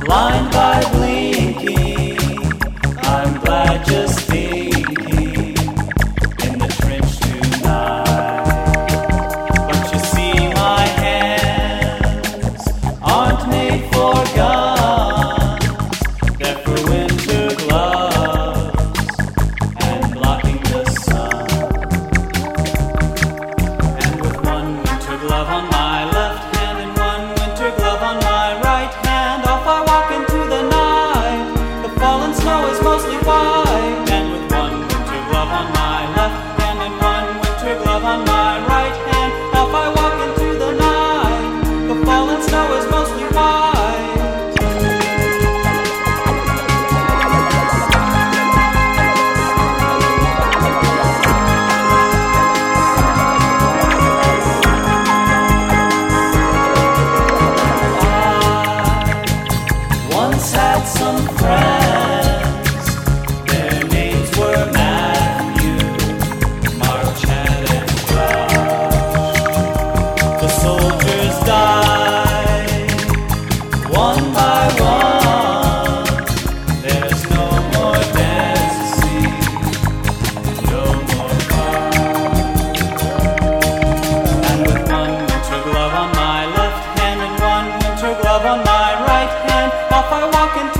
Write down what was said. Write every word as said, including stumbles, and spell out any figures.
blind by blinking. I'm glad just thinking in the trench tonight. But you see, my hands aren't made for guns. They're for winter gloves and blocking the sun. And with one winter glove on my left hand and one winter glove on my right hand, off I walk into the night. The fallen snow is mostly white. And with one winter glove on my left hand and one winter glove on my right hand, off I walk into the night. The fallen snow is mostly white. Once had some friends, their names were Matthew, Mark, Chad, and Josh. The soldiers died, one by one. There's no more dancing, no more fun. And with one winter glove on my left hand and one winter glove on my right hand, off I walk into